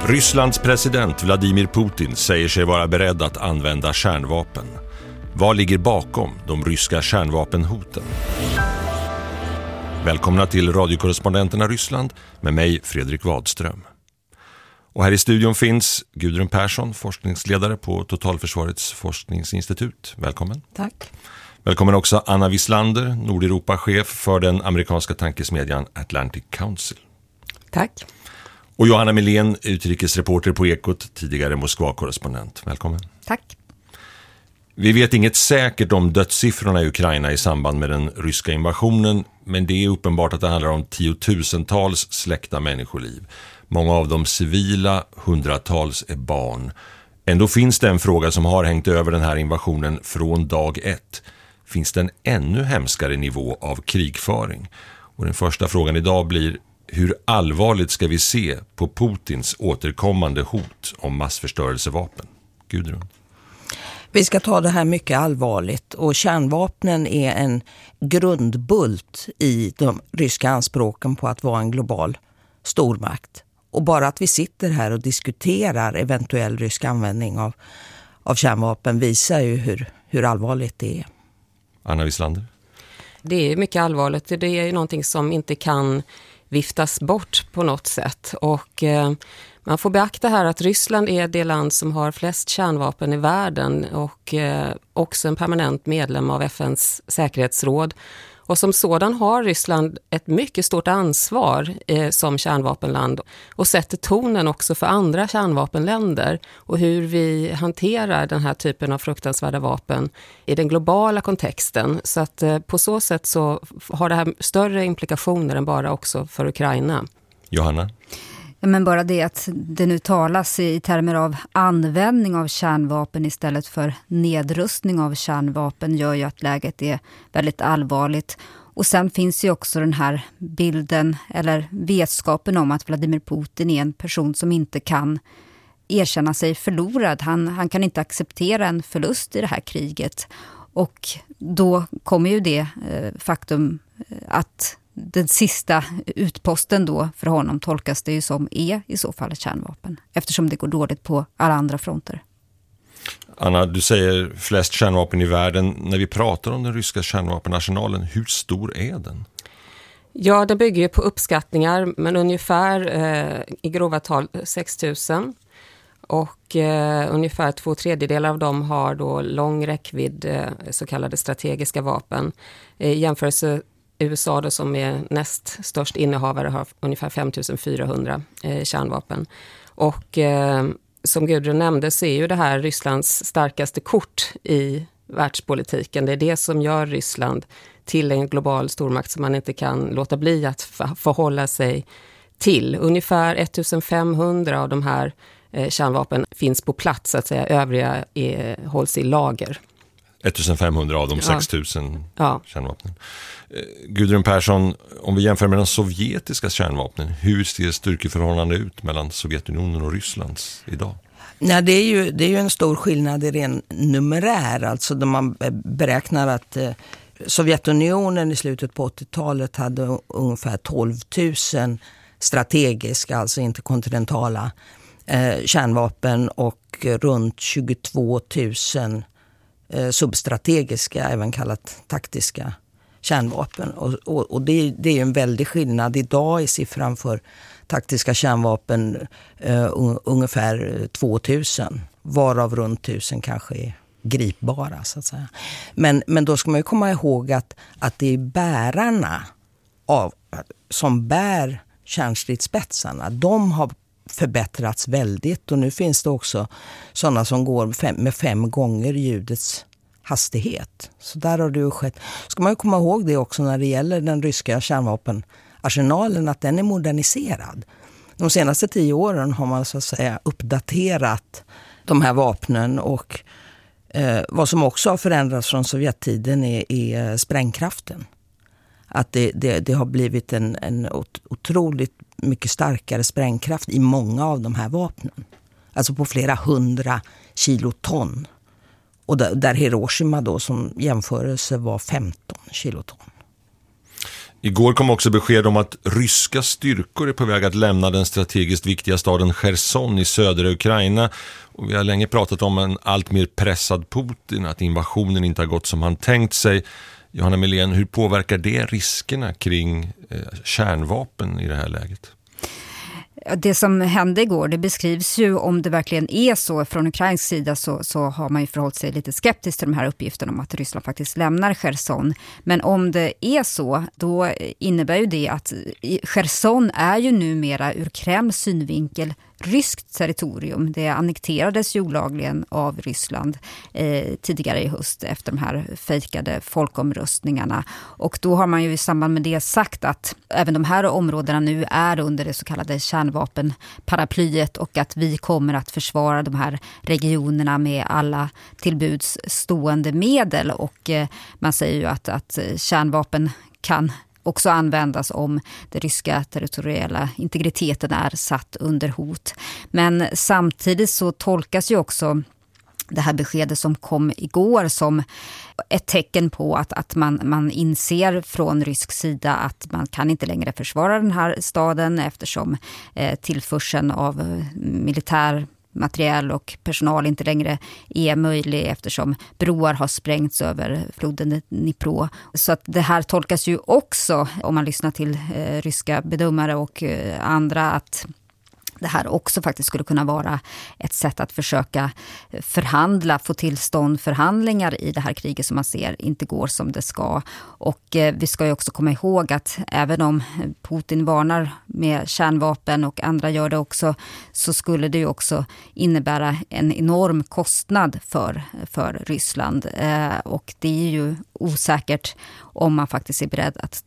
Rysslands president Vladimir Putin säger sig vara beredd att använda kärnvapen. Vad ligger bakom de ryska kärnvapenhoten? Välkomna till radiokorrespondenterna Ryssland med mig Fredrik Wadström. Och här i studion finns Gudrun Persson, forskningsledare på Totalförsvarets forskningsinstitut. Välkommen. Tack. Välkommen också Anna Wieslander, Nordeuropa-chef för den amerikanska tankesmedjan Atlantic Council. Tack. Och Johanna Milén, utrikesreporter på Ekot, tidigare Moskva-korrespondent. Välkommen. Tack. Vi vet inget säkert om dödssiffrorna i Ukraina i samband med den ryska invasionen, men det är uppenbart att det handlar om tiotusentals släckta människoliv. Många av dem civila, hundratals är barn. Ändå finns det en fråga som har hängt över den här invasionen från dag ett. Finns det en ännu hemskare nivå av krigföring? Och den första frågan idag blir: hur allvarligt ska vi se på Putins återkommande hot om massförstörelsevapen? Gudrun. Vi ska ta det här mycket allvarligt, och kärnvapnen är en grundbult i de ryska anspråken på att vara en global stormakt. Och bara att vi sitter här och diskuterar eventuell rysk användning av kärnvapen visar ju hur allvarligt det är. Anna Wieslander. Det är mycket allvarligt. Det är ju någonting som inte kan viftas bort på något sätt. Och man får beakta här att Ryssland är det land som har flest kärnvapen i världen och också en permanent medlem av FNs säkerhetsråd. Och som sådan har Ryssland ett mycket stort ansvar som kärnvapenland och sätter tonen också för andra kärnvapenländer och hur vi hanterar den här typen av fruktansvärda vapen i den globala kontexten. Så att på så sätt så har det här större implikationer än bara också för Ukraina. Johanna? Men bara det att det nu talas i termer av användning av kärnvapen istället för nedrustning av kärnvapen gör ju att läget är väldigt allvarligt. Och sen finns ju också den här bilden eller vetskapen om att Vladimir Putin är en person som inte kan erkänna sig förlorad. Han kan inte acceptera en förlust i det här kriget. Och då kommer ju det faktum att den sista utposten då för honom tolkas det ju som är i så fall ett kärnvapen. Eftersom det går dåligt på alla andra fronter. Anna, du säger flest kärnvapen i världen. När vi pratar om den ryska kärnvapenarsenalen, hur stor är den? Ja, det bygger ju på uppskattningar, men ungefär i grova tal 6 000. Och ungefär 2/3 av dem har då lång räckvidd, så kallade strategiska vapen. I jämförelse USA då, som är näst störst innehavare, har ungefär 5 400 kärnvapen. Och som Gudrun nämnde så är ju det här Rysslands starkaste kort i världspolitiken. Det är det som gör Ryssland till en global stormakt som man inte kan låta bli att förhålla sig till. Ungefär 1500 av de här kärnvapen finns på plats, så att säga. Övriga hålls i lager. 1500 av de 6 000 kärnvapnen. Gudrun Persson, om vi jämför med de sovjetiska kärnvapnen, hur ser styrkeförhållande ut mellan Sovjetunionen och Rysslands idag? Ja, det är ju en stor skillnad i ren numerär. Alltså då man beräknar att Sovjetunionen i slutet på 80-talet hade ungefär 12 000 strategiska, alltså interkontinentala kärnvapen och runt 22 000 substrategiska, även kallat taktiska kärnvapen. Och det är ju en väldig skillnad. Idag är siffran för taktiska kärnvapen ungefär 2000, varav runt 1000 kanske är gripbara, så att säga. Men då ska man ju komma ihåg att det är bärarna som bär kärnstridsspetsarna. De har förbättrats väldigt, och nu finns det också sådana som går med 5 gånger ljudets hastighet. Så där har det ju skett. Ska man ju komma ihåg det också när det gäller den ryska kärnvapenarsenalen, att den är moderniserad. De senaste 10 åren har man så att säga uppdaterat de här vapnen, och vad som också har förändrats från Sovjettiden är sprängkraften. Att det har blivit en otroligt mycket starkare sprängkraft i många av de här vapnen. Alltså på flera 100 kiloton. Och där Hiroshima då som jämförelse var 15 kiloton. Igår kom också besked om att ryska styrkor är på väg att lämna den strategiskt viktiga staden Cherson i södra Ukraina. Och vi har länge pratat om en allt mer pressad Putin, att invasionen inte har gått som han tänkt sig. Johanna Melén, hur påverkar det riskerna kring kärnvapen i det här läget? Det som hände igår, det beskrivs ju, om det verkligen är så från Ukrains sida, så har man ju förhållit sig lite skeptiskt till de här uppgifterna om att Ryssland faktiskt lämnar Cherson. Men om det är så, då innebär ju det att Cherson är ju numera ur Kremls synvinkel ryskt territorium. Det annekterades ju olagligen av Ryssland tidigare i höst efter de här fejkade folkomröstningarna. Och då har man ju i samband med det sagt att även de här områdena nu är under det så kallade kärnvapenparaplyet och att vi kommer att försvara de här regionerna med alla tillbuds stående medel. Och man säger ju att kärnvapen kan också användas om den ryska territoriella integriteten är satt under hot. Men samtidigt så tolkas ju också det här beskedet som kom igår som ett tecken på att man inser från rysk sida att man kan inte längre försvara den här staden eftersom tillförseln av militär material och personal inte längre är möjlig eftersom broar har sprängts över floden Dnipro. Så att det här tolkas ju också, om man lyssnar till ryska bedömare och andra, att det här också faktiskt skulle kunna vara ett sätt att försöka förhandla, få till stånd förhandlingar i det här kriget som man ser inte går som det ska. Och vi ska ju också komma ihåg att även om Putin varnar med kärnvapen och andra gör det också, så skulle det ju också innebära en enorm kostnad för Ryssland. Och det är ju osäkert om man faktiskt är beredd att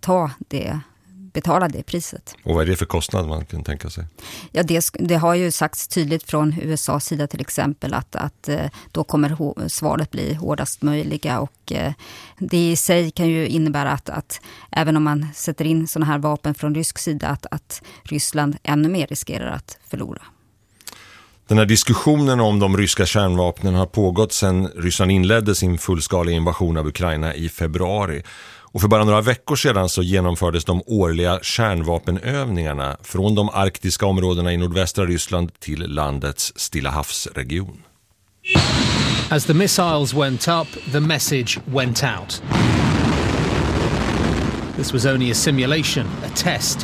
betala det priset. Och vad är det för kostnad man kan tänka sig? Ja, det har ju sagts tydligt från USAs sida till exempel att då kommer svaret bli hårdast möjliga, och det i sig kan ju innebära att även om man sätter in såna här vapen från rysk sida att Ryssland ännu mer riskerar att förlora. Den här diskussionen om de ryska kärnvapnen har pågått sedan Ryssland inledde sin fullskaliga invasion av Ukraina i februari. Och för bara några veckor sedan så genomfördes de årliga kärnvapenövningarna från de arktiska områdena i nordvästra Ryssland till landets Stilla havsregion. As the missiles went up, the message went out. This was only a simulation, a test.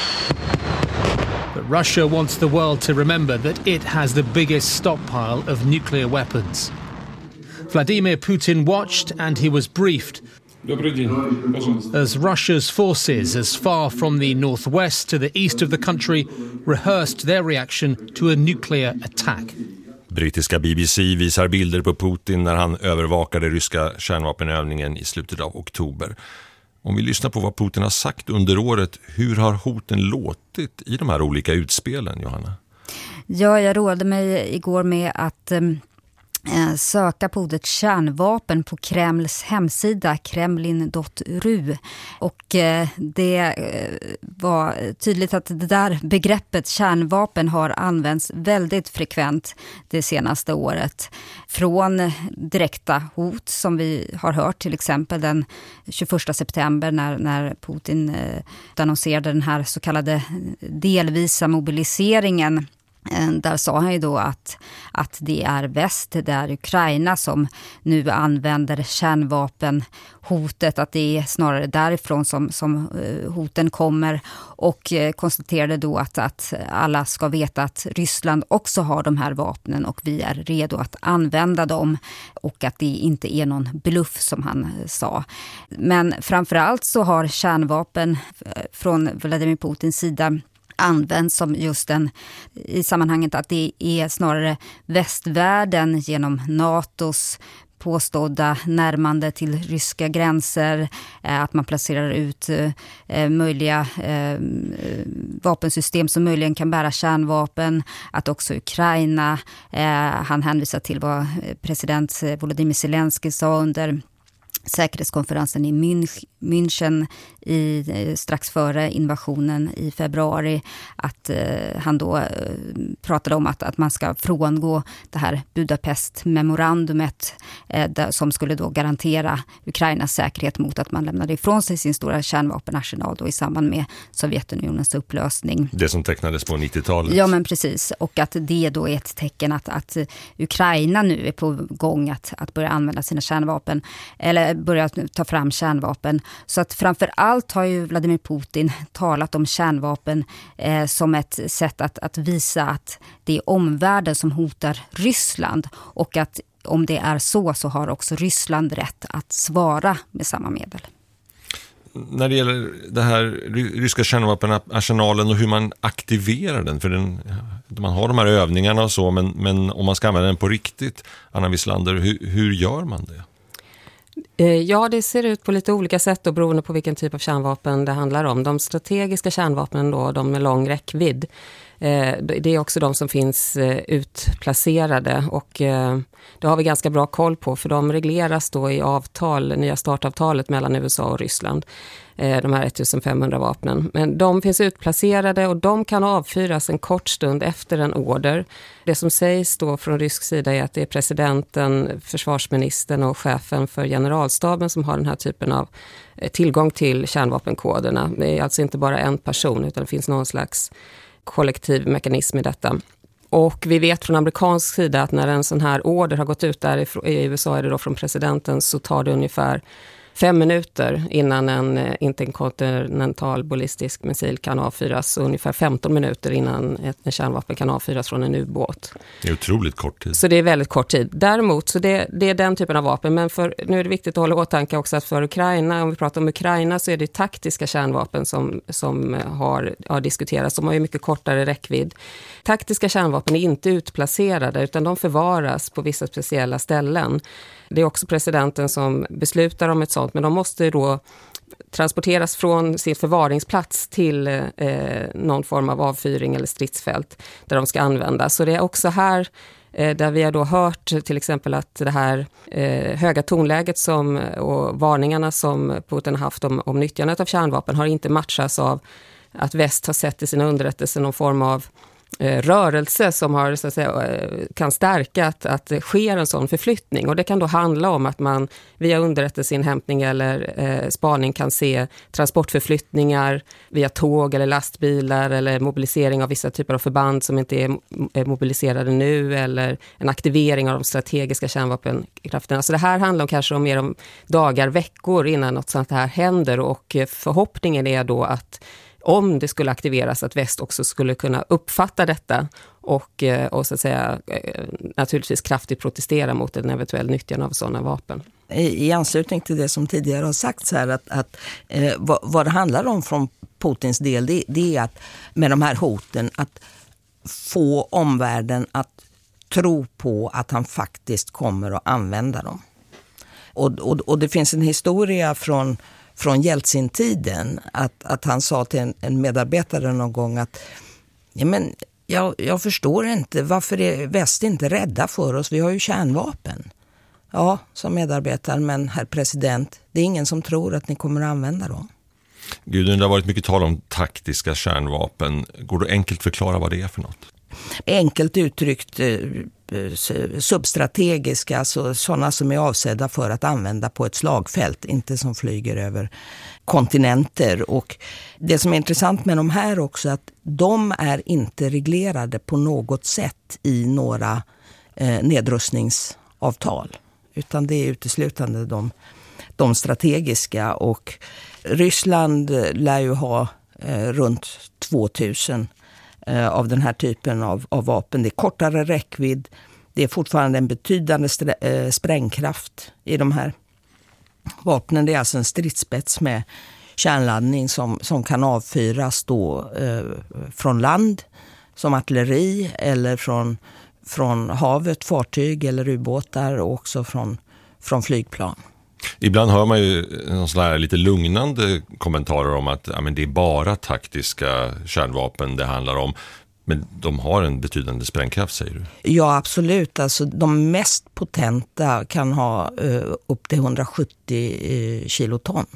But Russia wants the world to remember that it has the biggest stockpile of nuclear weapons. Vladimir Putin watched and he was briefed as Russia's forces as far from the northwest to the east of the country rehearsed their reaction to a nuclear attack. Brittiska BBC visar bilder på Putin när han övervakade ryska kärnvapenövningen i slutet av oktober. Om vi lyssnar på vad Putin har sagt under året, hur har hoten låtit i de här olika utspelen, Johanna? Ja, jag rådde mig igår med att söka på ordet kärnvapen på Kremls hemsida kremlin.ru, och det var tydligt att det där begreppet kärnvapen har använts väldigt frekvent det senaste året. Från direkta hot som vi har hört, till exempel den 21 september när Putin annonserade den här så kallade delvisa mobiliseringen. Där sa han ju då att det är väst, det är Ukraina som nu använder kärnvapenhotet, att det är snarare därifrån som hoten kommer, och konstaterade då att alla ska veta att Ryssland också har de här vapnen och vi är redo att använda dem, och att det inte är någon bluff som han sa. Men framförallt så har kärnvapen från Vladimir Putins sida används som just i sammanhanget att det är snarare västvärlden genom NATOs påstådda närmande till ryska gränser, att man placerar ut möjliga vapensystem som möjligen kan bära kärnvapen, att också Ukraina, han hänvisar till vad president Volodymyr Zelensky sa under säkerhetskonferensen i München strax före invasionen i februari, att han då pratade om att man ska frångå det här Budapest-memorandumet som skulle då garantera Ukrainas säkerhet mot att man lämnade ifrån sig sin stora kärnvapenarsenal då i samband med Sovjetunionens upplösning. Det som tecknades på 90-talet. Ja, men precis. Och att det då är ett tecken att Ukraina nu är på gång att börja använda sina kärnvapen eller börja ta fram kärnvapen. Så att framför allt har ju Vladimir Putin talat om kärnvapen som ett sätt att visa att det är omvärlden som hotar Ryssland, och att om det är så har också Ryssland rätt att svara med samma medel. När det gäller det här ryska kärnvapenarsenalen och hur man aktiverar den, för man har de här övningarna och så, men om man ska använda den på riktigt, Anna Wieslander, hur gör man det? Ja, det ser ut på lite olika sätt då, beroende på vilken typ av kärnvapen det handlar om. De strategiska kärnvapnen då, de med lång räckvidd, det är också de som finns utplacerade, och det har vi ganska bra koll på, för de regleras då i nya startavtalet mellan USA och Ryssland, de här 1500 vapnen. Men de finns utplacerade och de kan avfyras en kort stund efter en order. Det som sägs då från rysk sida är att det är presidenten, försvarsministern och chefen för generalstaben som har den här typen av tillgång till kärnvapenkoderna. Det är alltså inte bara en person, utan det finns någon slags kollektiv mekanism i detta. Och vi vet från amerikansk sida att när en sån här order har gått ut där i USA, är det då från presidenten, så tar det ungefär 5 minuter innan en interkontinental ballistisk missil kan avfyras, och ungefär 15 minuter innan en kärnvapen kan avfyras från en ubåt. Det är otroligt kort tid. Så det är väldigt kort tid. Däremot så det är den typen av vapen, men nu är det viktigt att hålla åtanke också att för Ukraina, om vi pratar om Ukraina, så är det taktiska kärnvapen som har diskuterats. De har ju mycket kortare räckvidd. Taktiska kärnvapen är inte utplacerade, utan de förvaras på vissa speciella ställen. Det är också presidenten som beslutar om ett sånt, men de måste då transporteras från sin förvaringsplats till någon form av avfyring eller stridsfält där de ska användas. Så det är också här där vi har då hört till exempel att det här höga tonläget och varningarna som Putin har haft om nyttjandet av kärnvapen har inte matchats av att väst har sett i sina underrättelser någon form av rörelse som har, så att säga, kan stärka att det sker en sån förflyttning, och det kan då handla om att man via underrättelseinhämtning eller spaning kan se transportförflyttningar via tåg eller lastbilar, eller mobilisering av vissa typer av förband som inte är mobiliserade nu, eller en aktivering av de strategiska kärnvapenkrafterna. Så det här handlar kanske mer om dagar, veckor innan något sånt här händer, och förhoppningen är då att om det skulle aktiveras, att väst också skulle kunna uppfatta detta och så att säga naturligtvis kraftigt protestera mot en eventuell nyttjan av sådana vapen. I anslutning till det som tidigare har sagts här, att vad det handlar om från Putins del, det är att med de här hoten att få omvärlden att tro på att han faktiskt kommer att använda dem. Och det finns en historia från Jeltsin-tiden att han sa till en medarbetare någon gång att jag förstår inte, varför är väst inte rädda för oss? Vi har ju kärnvapen. Ja, som medarbetare, men herr president, det är ingen som tror att ni kommer att använda dem. Gudrun, det har varit mycket tal om taktiska kärnvapen. Går det enkelt förklara vad det är för något? Enkelt uttryckt substrategiska, alltså sådana som är avsedda för att använda på ett slagfält, inte som flyger över kontinenter. Och det som är intressant med de här också, att de är inte reglerade på något sätt i några nedrustningsavtal, utan det är uteslutande de strategiska, och Ryssland lär ju ha runt 2000 av den här typen av vapen. Det är kortare räckvidd, det är fortfarande en betydande sprängkraft i de här vapnen. Det är alltså en stridsspets med kärnladdning som kan avfyras då från land som artilleri, eller från havet, fartyg eller ubåtar, och också från flygplan. Ibland hör man ju någon sån här lite lugnande kommentarer om att det är bara taktiska kärnvapen det handlar om. Men de har en betydande sprängkraft, säger du? Ja, absolut. Alltså, de mest potenta kan ha upp till 170 kiloton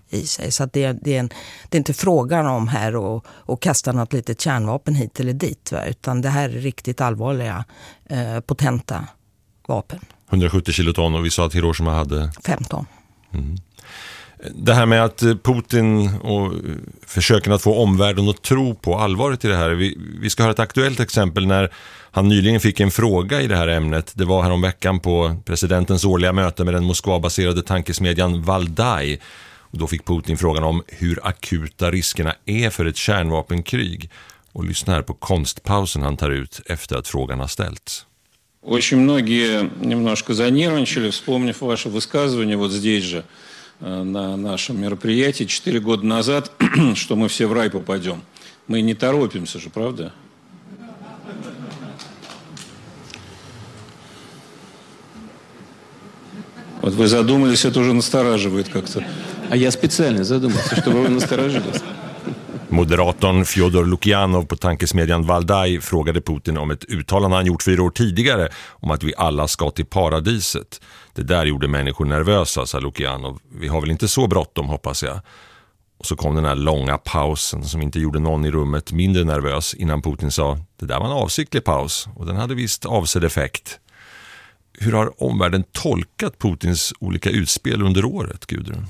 i sig. Så att det är inte frågan om här att kasta något litet kärnvapen hit eller dit. Va? Utan det här är riktigt allvarliga, potenta vapen. 170 kiloton och vi sa att Hiroshima hade 15. Mm. Det här med att Putin och försöken att få omvärlden att tro på allvaret i det här. Vi ska höra ett aktuellt exempel när han nyligen fick en fråga i det här ämnet. Det var häromveckan på presidentens årliga möte med den Moskva-baserade tankesmedjan Valdai. Och då fick Putin frågan om hur akuta riskerna är för ett kärnvapenkrig. Och lyssna här på konstpausen han tar ut efter att frågan har ställts. Очень многие немножко занервничали, вспомнив ваше высказывание вот здесь же, на нашем мероприятии 4 года назад, что мы все в рай попадем. Мы не торопимся же, правда? Вот вы задумались, это уже настораживает как-то. А я специально задумался, чтобы вы насторожились. Moderatorn Fyodor Lukyanov på tankesmedjan Valdai frågade Putin om ett uttalande han gjort 4 år tidigare om att vi alla ska till paradiset. Det där gjorde människor nervösa, sa Lukyanov. Vi har väl inte så bråttom, hoppas jag. Och så kom den här långa pausen som inte gjorde någon i rummet mindre nervös innan Putin sa det där var en avsiktlig paus och den hade visst avsedd effekt. Hur har omvärlden tolkat Putins olika utspel under året, Gudrun?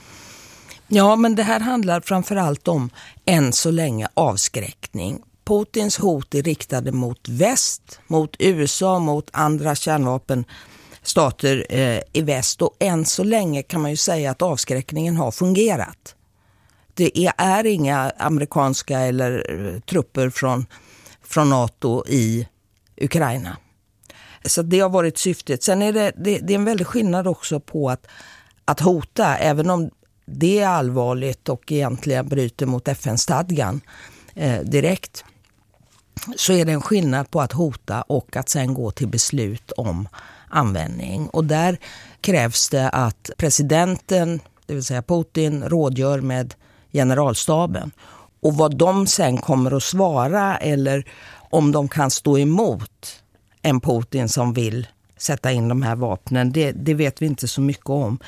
Ja, men det här handlar framförallt om än så länge avskräckning. Putins hot är riktade mot väst, mot USA, mot andra kärnvapenstater i väst. Och än så länge kan man ju säga att avskräckningen har fungerat. Det är inga amerikanska eller trupper från NATO i Ukraina. Så det har varit syftet. Sen är det är en väldig skillnad också på att hota, även om det är allvarligt och egentligen bryter mot FN-stadgan direkt, så är det en skillnad på att hota och att sen gå till beslut om användning. Och där krävs det att presidenten, det vill säga Putin, rådgör med generalstaben. Och vad de sen kommer att svara eller om de kan stå emot en Putin som vill sätta in de här vapnen, det vet vi inte så mycket om.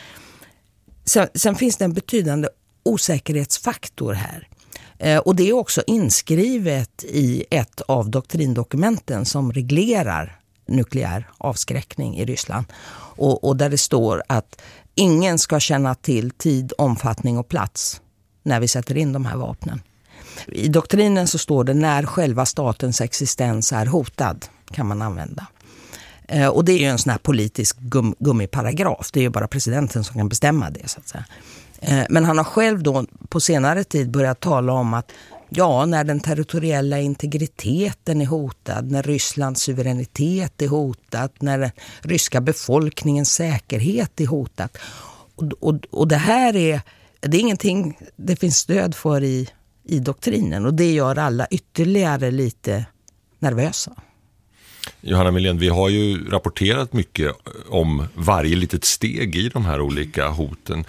Sen finns det en betydande osäkerhetsfaktor här. Och det är också inskrivet i ett av doktrindokumenten som reglerar nukleär avskräckning i Ryssland. Och där det står att ingen ska känna till tid, omfattning och plats när vi sätter in de här vapnen. I doktrinen så står det när själva statens existens är hotad kan man använda. Och det är ju en sån här politisk gummiparagraf. Det är ju bara presidenten som kan bestämma det, så att säga. Men han har själv då på senare tid börjat tala om att när den territoriella integriteten är hotad, när Rysslands suveränitet är hotad, när den ryska befolkningens säkerhet är hotad. Och det här är ingenting det finns stöd för i doktrinen. Och det gör alla ytterligare lite nervösa. Johanna Milén, vi har ju rapporterat mycket om varje litet steg i de här olika hoten.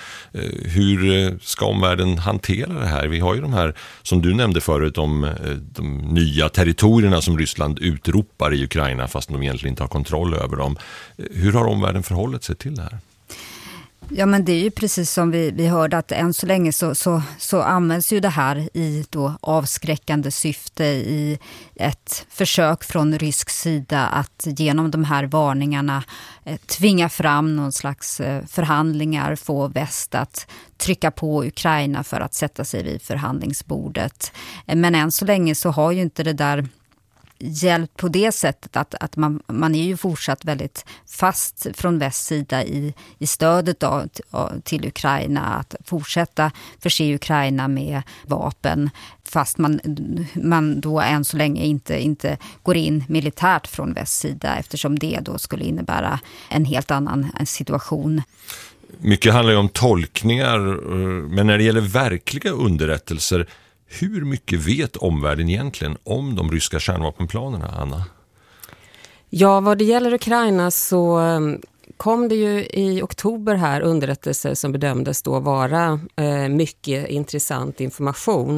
Hur ska omvärlden hantera det här? Vi har ju de här, som du nämnde förut, om de nya territorierna som Ryssland utropar i Ukraina fast de egentligen inte har kontroll över dem. Hur har omvärlden förhållit sig till det här? Ja, men det är ju precis som vi hörde att än så länge så används ju det här i då avskräckande syfte i ett försök från rysk sida att genom de här varningarna tvinga fram någon slags förhandlingar, få väst att trycka på Ukraina för att sätta sig vid förhandlingsbordet. Men än så länge så har ju inte det där hjälp på det sättet att man är ju fortsatt väldigt fast från västs sida i stödet till Ukraina att fortsätta förse Ukraina med vapen fast man då än så länge inte går in militärt från västs sida eftersom det då skulle innebära en helt annan situation. Mycket handlar ju om tolkningar, men när det gäller verkliga underrättelser, hur mycket vet omvärlden egentligen om de ryska kärnvapenplanerna, Anna? Ja, vad det gäller Ukraina så kom det ju i oktober här underrättelser som bedömdes då vara mycket intressant information.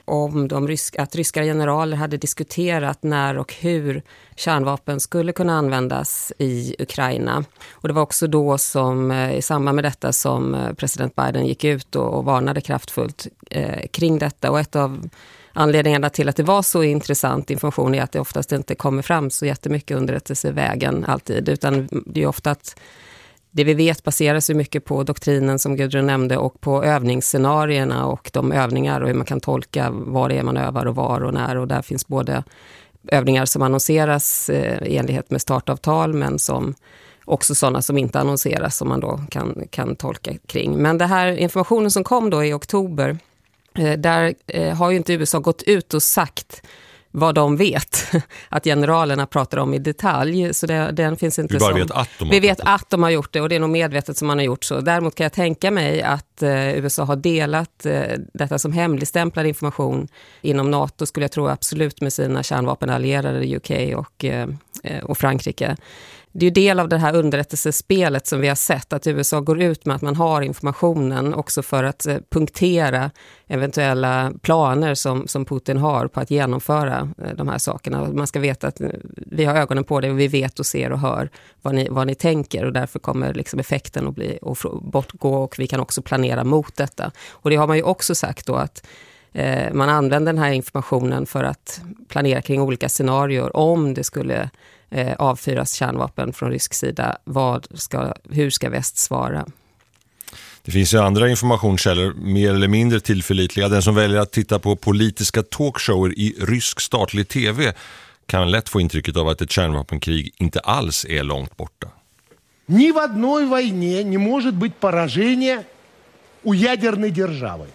om att ryska generaler hade diskuterat när och hur kärnvapen skulle kunna användas i Ukraina. Och det var också då som i samband med detta som president Biden gick ut och varnade kraftfullt kring detta. Och ett av anledningarna till att det var så intressant information är att det oftast inte kommer fram så jättemycket underrättelsevägen alltid, utan det är ofta att det vi vet baseras ju mycket på doktrinen som Gudrun nämnde och på övningsscenarierna och de övningar och hur man kan tolka vad det är man övar och var och när. Och där finns både övningar som annonseras i enlighet med startavtal men som också sådana som inte annonseras som man då kan tolka kring. Men det här informationen som kom då i oktober, där har ju inte USA gått ut och sagt vad de vet att generalerna pratar om i detalj, så den finns inte. Vi vet att de har gjort det, och det är nog medvetet som man har gjort så. Däremot kan jag tänka mig att USA har delat detta som hemligstämplad information inom NATO, skulle jag tro absolut, med sina kärnvapenallierade UK och Frankrike. Det är ju del av det här underrättelsespelet som vi har sett, att USA går ut med att man har informationen också för att punktera eventuella planer som Putin har på att genomföra de här sakerna. Man ska veta att vi har ögonen på det och vi vet och ser och hör vad ni tänker, och därför kommer liksom effekten att bli och bortgå, och vi kan också planera mot detta. Och det har man ju också sagt då, att man använder den här informationen för att planera kring olika scenarier om det skulle avfyras kärnvapen från rysk sida. Hur ska väst svara? Det finns ju andra informationskällor, mer eller mindre tillförlitliga. Den som väljer att titta på politiska talkshower i rysk statlig tv kan lätt få intrycket av att ett kärnvapenkrig inte alls är långt borta. Ни в одной войне не может быть поражения у ядерной державы.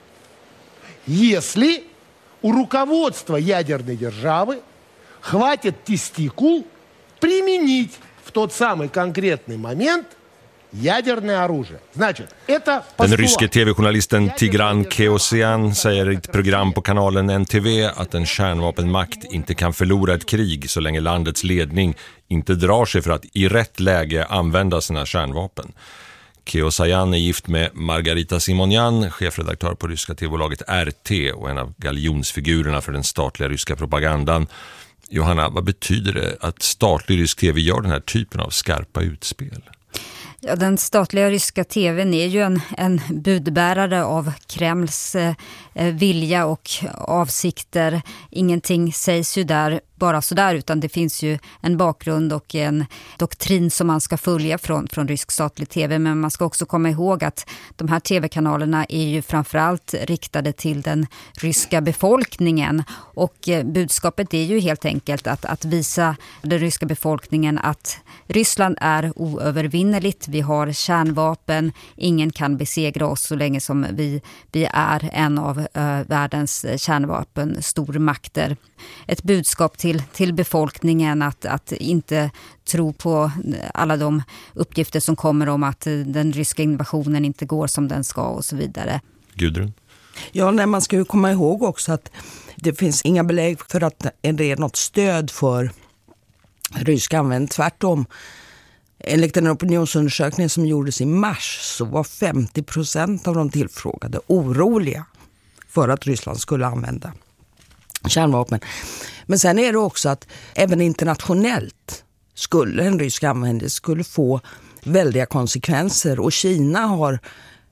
Если у руководства ядерной державы хватит тестикул применить в тот самый конкретный момент ядерное оружие. Значит, это Den ryske tv-journalisten Tigran Keosian säger i ett program på kanalen NTV att en kärnvapenmakt inte kan förlora ett krig så länge landets ledning inte drar sig för att i rätt läge använda sina kärnvapen. Keosian är gift med Margarita Simonyan, chefredaktör på ryska tv-bolaget RT och en av galjonsfigurerna för den statliga ryska propagandan. Johanna, vad betyder det att statlig rysk tv gör den här typen av skarpa utspel? Ja, den statliga ryska tvn är ju en budbärare av Kremls vilja och avsikter. Ingenting sägs ju där bara sådär, utan det finns ju en bakgrund och en doktrin som man ska följa från rysk statlig tv. Men man ska också komma ihåg att de här tv-kanalerna är ju framförallt riktade till den ryska befolkningen. Och budskapet är ju helt enkelt att visa den ryska befolkningen att Ryssland är oövervinneligt. Vi har kärnvapen. Ingen kan besegra oss så länge som vi är en av världens kärnvapenstormakter. Ett budskap till befolkningen att inte tro på alla de uppgifter som kommer om att den ryska invasionen inte går som den ska och så vidare. Gudrun? Ja, man ska ju komma ihåg också att det finns inga belägg för att det är något stöd för rysk användning. Tvärtom, enligt en opinionsundersökning som gjordes i mars så var 50% av de tillfrågade oroliga för att Ryssland skulle använda kärnvapen. Men sen är det också att även internationellt skulle en rysk användning skulle få väldiga konsekvenser, och Kina har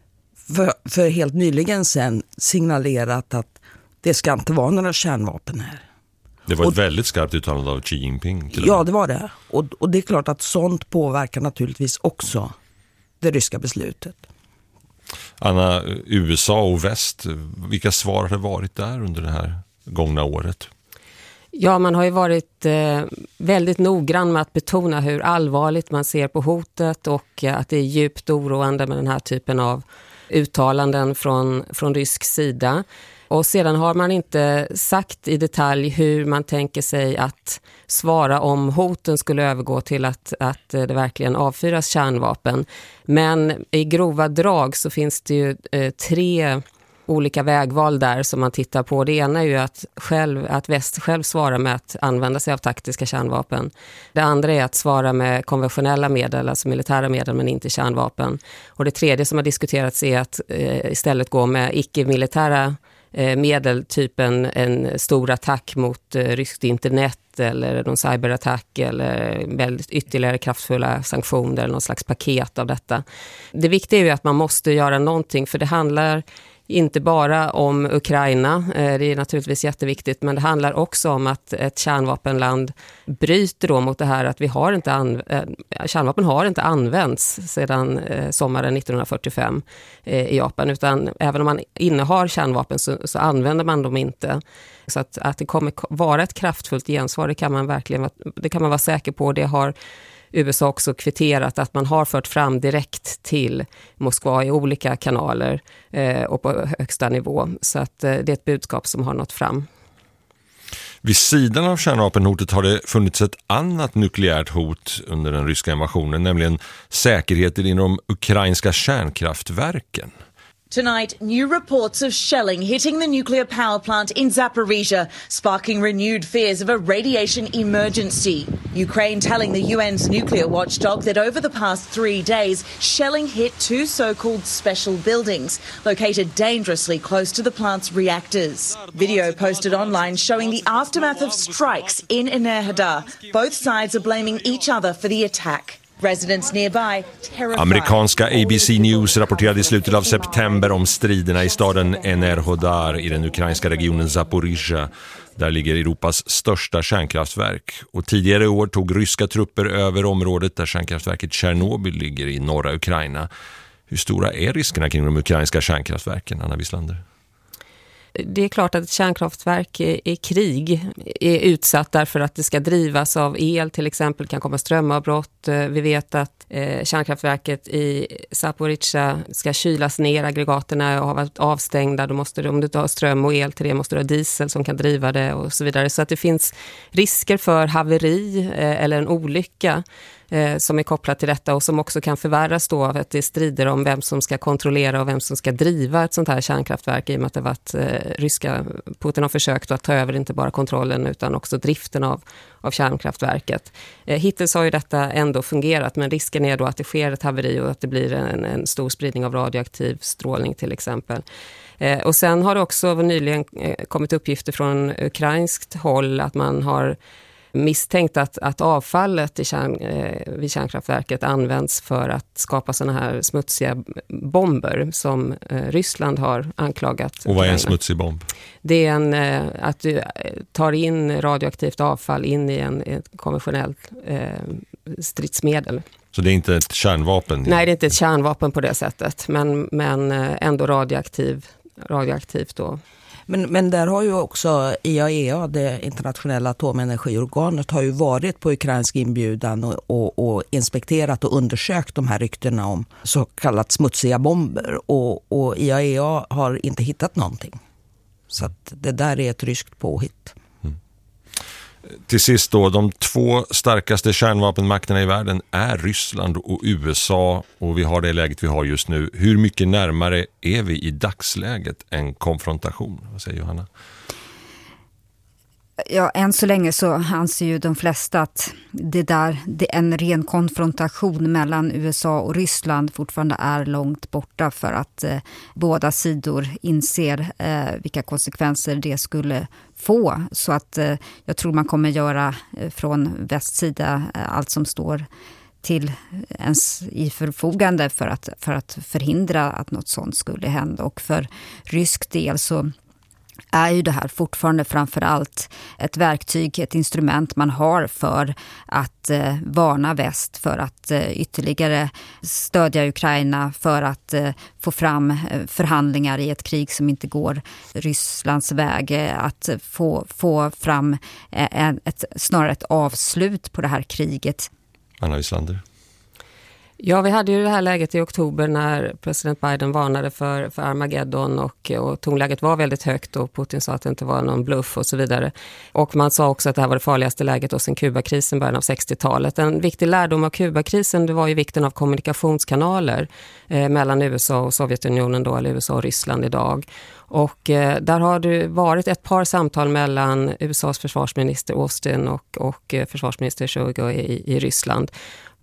för helt nyligen sen signalerat att det ska inte vara några kärnvapen här. Det var ett väldigt skarpt uttalande av Xi Jinping. Ja, det var det. Och det är klart att sånt påverkar naturligtvis också det ryska beslutet. Anna, USA och väst, vilka svar har det varit där under det här gångna året? Ja, man har ju varit väldigt noggrann med att betona hur allvarligt man ser på hotet och att det är djupt oroande med den här typen av uttalanden från rysk sida. Och sedan har man inte sagt i detalj hur man tänker sig att svara om hoten skulle övergå till att det verkligen avfyras kärnvapen. Men i grova drag så finns det ju 3 olika vägval där som man tittar på. Det ena är ju att väst själv svarar med att använda sig av taktiska kärnvapen. Det andra är att svara med konventionella medel, alltså militära medel men inte kärnvapen. Och det tredje som har diskuterats är att istället gå med icke-militära medel, typ en stor attack mot ryskt internet eller någon cyberattack eller väldigt ytterligare kraftfulla sanktioner eller någon slags paket av detta. Det viktiga är ju att man måste göra någonting, för det handlar inte bara om Ukraina, det är naturligtvis jätteviktigt, men det handlar också om att ett kärnvapenland bryter då mot det här att kärnvapen har inte använts sedan sommaren 1945 i Japan, utan även om man innehar kärnvapen så använder man dem inte. Så att det kommer vara ett kraftfullt gensvar, det kan man vara säker på. Det har USA också kvitterat att man har fört fram direkt till Moskva i olika kanaler och på högsta nivå. Så att det är ett budskap som har nått fram. Vid sidan av kärnvapenhotet har det funnits ett annat nukleärt hot under den ryska invasionen, nämligen säkerheten inom ukrainska kärnkraftverken. Tonight, new reports of shelling hitting the nuclear power plant in Zaporizhia, sparking renewed fears of a radiation emergency. Ukraine telling the UN's nuclear watchdog that over the past 3 days, shelling hit 2 so-called special buildings located dangerously close to the plant's reactors. Video posted online showing the aftermath of strikes in Enerhadar. Both sides are blaming each other for the attack. Amerikanska ABC News rapporterade i slutet av september om striderna i staden Enerhadar i den ukrainska regionen Zaporizhia. Där ligger Europas största kärnkraftverk. Och tidigare i år tog ryska trupper över området där kärnkraftverket Tjernobyl ligger i norra Ukraina. Hur stora är riskerna kring de ukrainska kärnkraftverken, Anna Wieslander? Det är klart att ett kärnkraftverk i krig är utsatt därför att det ska drivas av el, till exempel kan komma strömavbrott. Vi vet att kärnkraftverket i Zaporizhia ska kylas ner, aggregaterna har varit avstängda. Då måste du, om du inte har ström och el till det, måste du ha diesel som kan driva det och så vidare. Så att det finns risker för haveri eller en olycka som är kopplat till detta och som också kan förvärras då av att det strider om vem som ska kontrollera och vem som ska driva ett sånt här kärnkraftverk, i och med att det varit Putin har försökt att ta över inte bara kontrollen utan också driften av kärnkraftverket. Hittills har ju detta ändå fungerat, men risken är då att det sker ett haveri och att det blir en stor spridning av radioaktiv strålning till exempel. Och sen har det också nyligen kommit uppgifter från ukrainskt håll att man har misstänkt att avfallet vid kärnkraftverket används för att skapa såna här smutsiga bomber som Ryssland har anklagat. Och vad är en smutsig bomb? Det är att du tar in radioaktivt avfall in i ett konventionellt stridsmedel. Så det är inte ett kärnvapen? Nej, det är inte ett kärnvapen på det sättet, men ändå radioaktivt då. Men där har ju också IAEA, det internationella atomenergiorganet, har ju varit på ukrainsk inbjudan och inspekterat och undersökt de här ryktena om så kallat smutsiga bomber. Och IAEA har inte hittat någonting. Så att det där är ett ryskt påhitt. Till sist då, de 2 starkaste kärnvapenmakterna i världen är Ryssland och USA, och vi har det läget vi har just nu. Hur mycket närmare är vi i dagsläget en konfrontation? Vad säger Johanna? Ja, än så länge så anser ju de flesta att det är en ren konfrontation mellan USA och Ryssland fortfarande är långt borta, för att båda sidor inser vilka konsekvenser det skulle få. Så att jag tror man kommer göra från västsida allt som står till ens i förfogande för att förhindra att något sånt skulle hända. Och för rysk del så är ju det här fortfarande framförallt ett verktyg, ett instrument man har för att varna väst, för att ytterligare stödja Ukraina, för att få fram förhandlingar i ett krig som inte går Rysslands väg, att få fram snarare ett avslut på det här kriget. Anna Wieslander. Ja, vi hade ju det här läget i oktober när president Biden varnade för Armageddon och tonläget var väldigt högt och Putin sa att det inte var någon bluff och så vidare. Och man sa också att det här var det farligaste läget sen Kubakrisen början av 60-talet. En viktig lärdom av Kubakrisen, det var ju vikten av kommunikationskanaler mellan USA och Sovjetunionen då, eller USA och Ryssland idag. Och där har det varit ett par samtal mellan USAs försvarsminister Austin och försvarsminister Shoigu i Ryssland.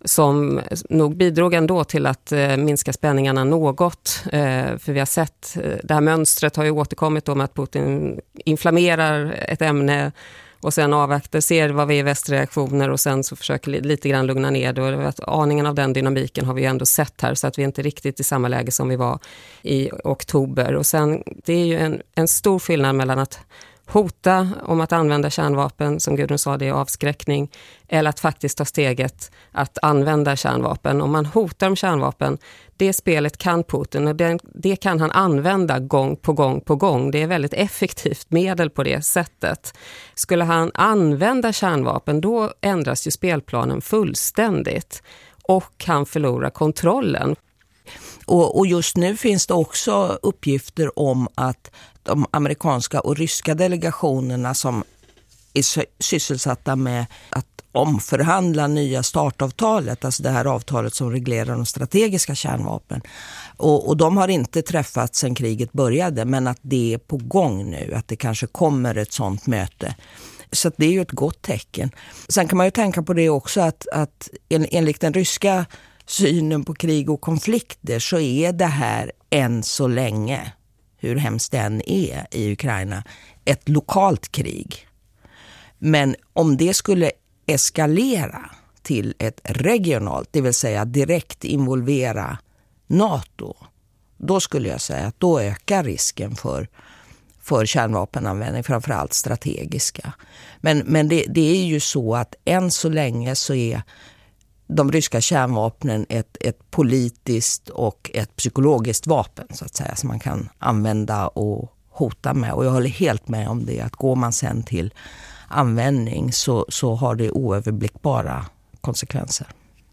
som nog bidrog ändå till att minska spänningarna något. För vi har sett, det här mönstret har ju återkommit då med att Putin inflammerar ett ämne och sen avvaktar, ser vad vi är västreaktioner och sen så försöker lite grann lugna ner det. Och att aningen av den dynamiken har vi ändå sett här, så att vi inte riktigt i samma läge som vi var i oktober. Och sen, det är ju en stor skillnad mellan att hota om att använda kärnvapen, som Gudrun sa, det är avskräckning, eller att faktiskt ta steget att använda kärnvapen. Om man hotar om kärnvapen, det spelet kan Putin och det kan han använda gång på gång på gång. Det är väldigt effektivt medel på det sättet. Skulle han använda kärnvapen, då ändras ju spelplanen fullständigt och han förlorar kontrollen. Och just nu finns det också uppgifter om att de amerikanska och ryska delegationerna som är sysselsatta med att omförhandla nya startavtalet, alltså det här avtalet som reglerar de strategiska kärnvapen. Och de har inte träffats sedan kriget började, men att det är på gång nu, att det kanske kommer ett sånt möte. Så att det är ju ett gott tecken. Sen kan man ju tänka på det också att enligt den ryska synen på krig och konflikter så är det här än så länge, hur hemskt den är i Ukraina, ett lokalt krig. Men om det skulle eskalera till ett regionalt, det vill säga direkt involvera NATO, då skulle jag säga att då ökar risken för kärnvapenanvändning, framförallt strategiska. Men det är ju så att än så länge så är de ryska kärnvapnen ett politiskt och ett psykologiskt vapen, så att säga, som man kan använda och hota med. Och jag håller helt med om det, att går man sen till användning så har det oöverblickbara konsekvenser.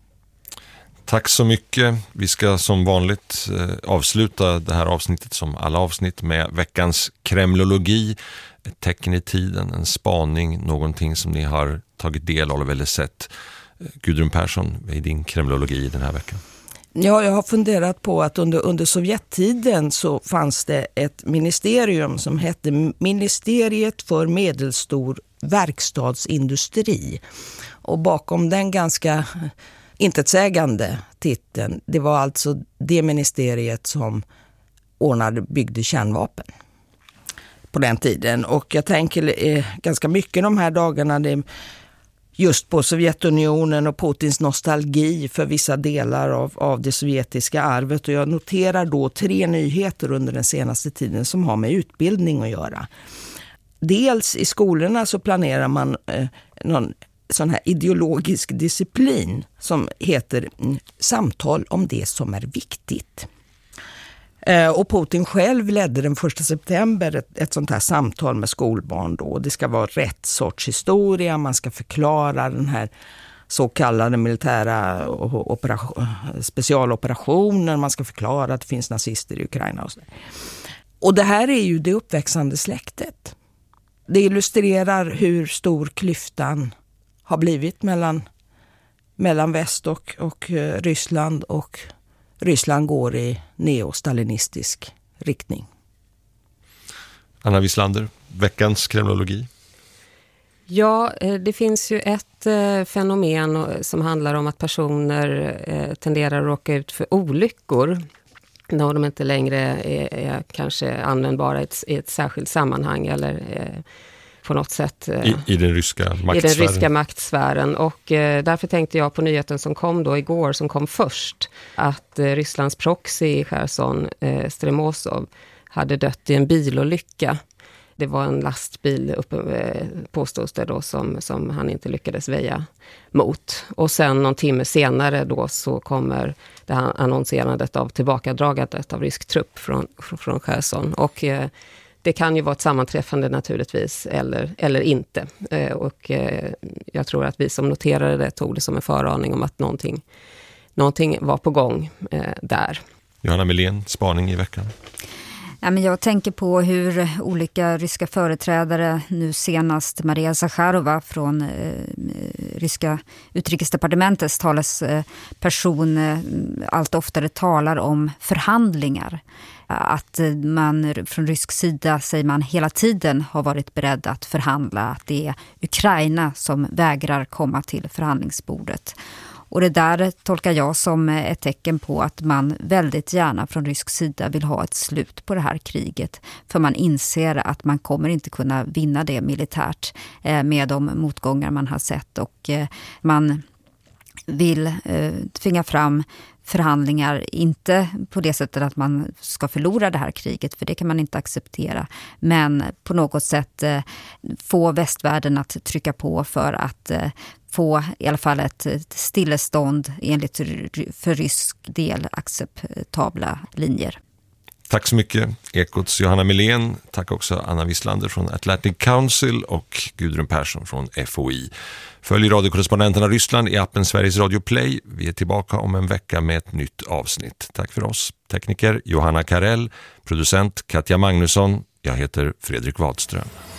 Tack så mycket. Vi ska som vanligt avsluta det här avsnittet som alla avsnitt med veckans kremlologi. Ett tecken i tiden, en spaning, någonting som ni har tagit del av eller sett. Gudrun Persson, vad är din kremlologi den här veckan? Ja, jag har funderat på att under Sovjettiden så fanns det ett ministerium som hette Ministeriet för medelstor verkstadsindustri. Och bakom den ganska intetsägande titeln, det var alltså det ministeriet som byggde kärnvapen på den tiden. Och jag tänker ganska mycket de här dagarna just på Sovjetunionen och Putins nostalgi för vissa delar av det sovjetiska arvet. Och jag noterar då 3 nyheter under den senaste tiden som har med utbildning att göra. Dels i skolorna så planerar man någon sån här ideologisk disciplin som heter samtal om det som är viktigt. Och Putin själv ledde den 1 september ett sånt här samtal med skolbarn då. Det ska vara rätt sorts historia, man ska förklara den här så kallade militära specialoperationen, man ska förklara att det finns nazister i Ukraina och så. Och det här är ju det uppväxande släktet. Det illustrerar hur stor klyftan har blivit mellan väst och Ryssland, och Ryssland går i neostalinistisk riktning. Anna Wislander, veckans kremlologi. Ja, det finns ju ett fenomen som handlar om att personer tenderar att råka ut för olyckor när de inte längre är kanske användbara i ett särskilt sammanhang eller på något sätt i den ryska maktsfären. I den ryska maktsfären. Och därför tänkte jag på nyheten som kom då igår, som kom först, att Rysslands proxy i Cherson, Stremosov, hade dött i en bilolycka. Det var en lastbil påstås det då som han inte lyckades väja mot. Och sen någon timme senare då så kommer det här annonserandet av tillbakadragandet av rysk trupp från Cherson. Och det kan ju vara ett sammanträffande naturligtvis eller inte. Och jag tror att vi som noterade det tog det som en föraning om att någonting var på gång där. Johanna Melén, spaning i veckan. Ja, men jag tänker på hur olika ryska företrädare, nu senast Maria Zakharova från ryska utrikesdepartementets talesperson, allt oftare talar om förhandlingar. Att man från rysk sida, säger man, hela tiden har varit beredd att förhandla. Att det är Ukraina som vägrar komma till förhandlingsbordet. Och det där tolkar jag som ett tecken på att man väldigt gärna från rysk sida vill ha ett slut på det här kriget. För man inser att man kommer inte kunna vinna det militärt med de motgångar man har sett. Och man vill tvinga fram förhandlingar, inte på det sättet att man ska förlora det här kriget, för det kan man inte acceptera, men på något sätt få västvärlden att trycka på för att få i alla fall ett stillestånd enligt för rysk del acceptabla linjer. Tack så mycket, Ekots Johanna Melén. Tack också Anna Wisslander från Atlantic Council och Gudrun Persson från FOI. Följ radiokorrespondenterna Ryssland i appen Sveriges Radio Play. Vi är tillbaka om en vecka med ett nytt avsnitt. Tack för oss. Tekniker Johanna Karell, producent Katja Magnusson. Jag heter Fredrik Wadström.